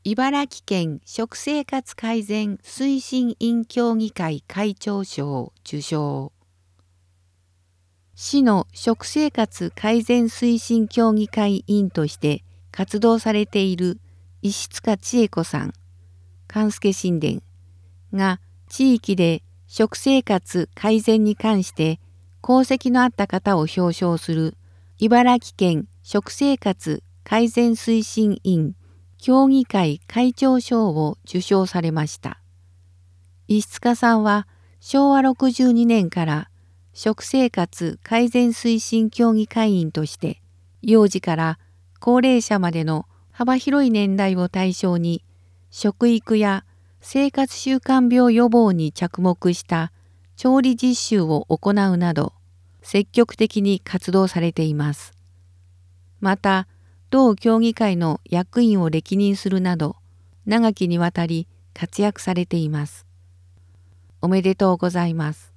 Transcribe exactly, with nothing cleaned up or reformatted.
茨城県食生活改善推進員協議会会長賞を受賞。市の食生活改善推進協議会委員として活動されている石塚千恵子さん、勘助神殿が地域で食生活改善に関して功績のあった方を表彰する茨城県食生活改善推進員協議会会長賞を受賞されました。石塚さんはしょうわろくじゅうにねんから食生活改善推進協議会員として幼児から高齢者までの幅広い年代を対象に食育や生活習慣病予防に着目した調理実習を行うなど積極的に活動されています。また、同協議会の役員を歴任するなど長きにわたり活躍されています。おめでとうございます。